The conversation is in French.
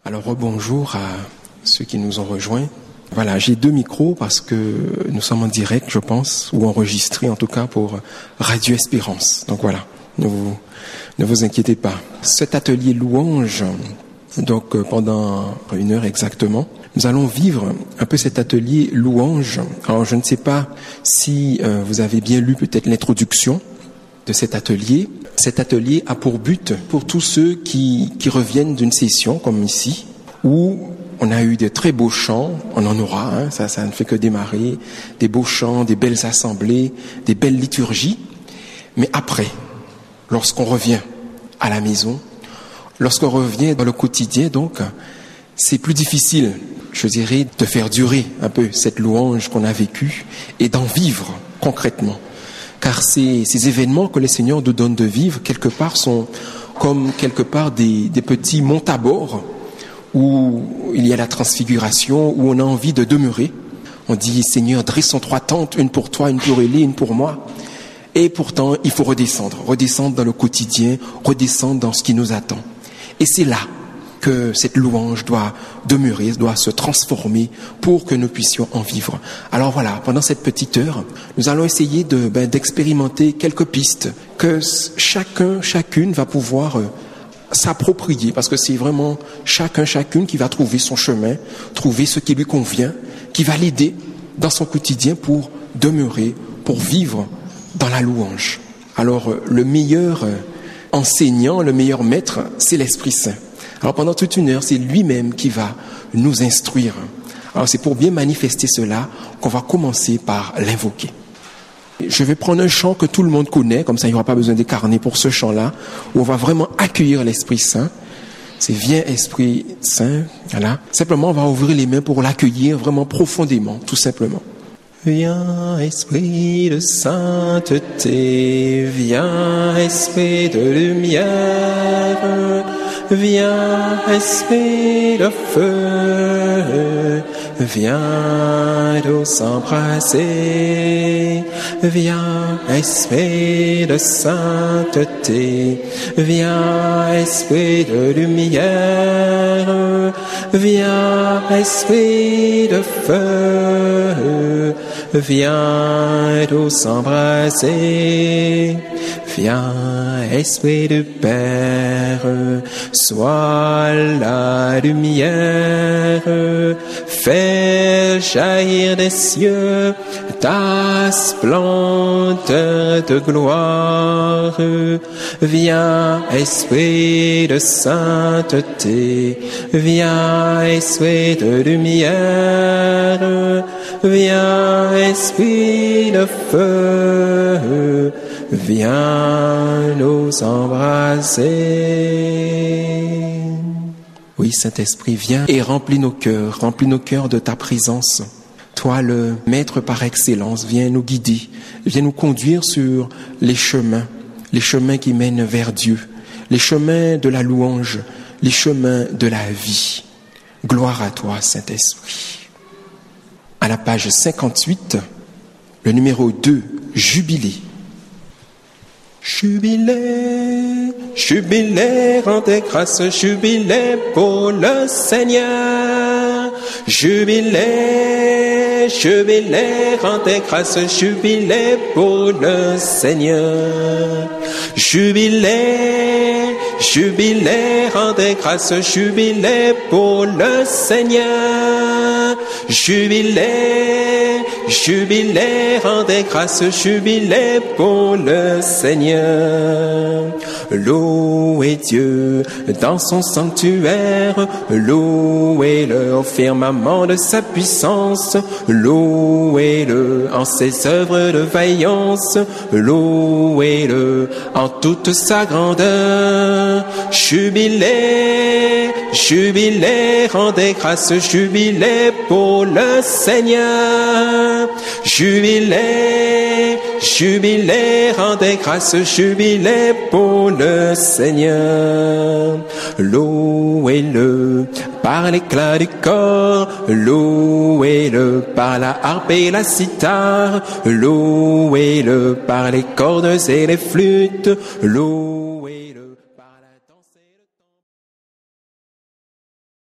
Alors rebonjour à ceux qui nous ont rejoints. Voilà, j'ai deux micros parce que nous sommes en direct, je pense, ou enregistrés en tout cas pour Radio Espérance. Donc voilà, ne vous inquiétez pas. Cet atelier louange, donc pendant 1 heure exactement, nous allons vivre un peu cet atelier louange. Alors je ne sais pas si vous avez bien lu peut-être l'introduction de cet atelier. Cet atelier a pour but, pour tous ceux qui reviennent d'une session comme ici, où on a eu de très beaux chants, on en aura, ça ne fait que démarrer, des beaux chants, des belles assemblées, des belles liturgies. Mais après, lorsqu'on revient à la maison, lorsqu'on revient dans le quotidien, donc, c'est plus difficile, je dirais, de faire durer un peu cette louange qu'on a vécue et d'en vivre concrètement. Car ces événements que le Seigneur nous donne de vivre, quelque part, sont comme quelque part des petits monts à bord où il y a la transfiguration, où on a envie de demeurer. On dit, Seigneur, dressons 3 tentes, une pour toi, une pour Élie, une pour moi. Et pourtant, il faut redescendre dans le quotidien, redescendre dans ce qui nous attend. Et c'est là que cette louange doit demeurer, doit se transformer pour que nous puissions en vivre. Alors voilà, pendant cette petite heure, nous allons essayer d'expérimenter quelques pistes que chacune va pouvoir s'approprier, parce que c'est vraiment chacune qui va trouver son chemin, trouver ce qui lui convient, qui va l'aider dans son quotidien pour demeurer, pour vivre dans la louange. Alors le meilleur enseignant, le meilleur maître, c'est l'Esprit Saint. Alors pendant toute 1 heure, c'est lui-même qui va nous instruire. Alors c'est pour bien manifester cela qu'on va commencer par l'invoquer. Je vais prendre un chant que tout le monde connaît, comme ça il n'y aura pas besoin des carnets pour ce chant-là, où on va vraiment accueillir l'Esprit Saint. C'est Viens Esprit Saint, voilà. Simplement on va ouvrir les mains pour l'accueillir vraiment profondément, tout simplement. Viens Esprit de sainteté, viens Esprit de lumière, viens Esprit de feu, viens nous embrasser, viens Esprit de sainteté, viens Esprit de lumière, viens Esprit de feu, viens nous embrasser. Viens, Esprit du Père, sois la lumière, fais jaillir des cieux ta splendeur de gloire. Viens, Esprit de sainteté, viens, Esprit de lumière, viens, Esprit de feu, viens nous embrasser. Oui, Saint-Esprit, viens et remplis nos cœurs de ta présence. Toi, le Maître par excellence, viens nous guider, viens nous conduire sur les chemins qui mènent vers Dieu, les chemins de la louange, les chemins de la vie. Gloire à toi, Saint-Esprit. À la page 58, le numéro 2, Jubilé. Jubilé, jubilé, rendez grâce, jubilé pour le Seigneur. Jubilé, jubilé, rendez grâce, jubilé pour le Seigneur. Jubilé, jubilé, rendez grâce, jubilé pour le Seigneur. Jubilé, jubilé, rendez grâce, jubilé pour le Seigneur. Louez Dieu dans son sanctuaire, louez-le au firmament de sa puissance, louez-le en ses œuvres de vaillance, louez-le en toute sa grandeur. Jubilé, jubilé, rendez grâce, jubilé pour le Seigneur. Jubilé, jubilé, rendez grâce, jubilé pour le Seigneur. Louez-le par l'éclat du corps, louez-le par la harpe et la cithare, louez-le par les cordes et les flûtes, louez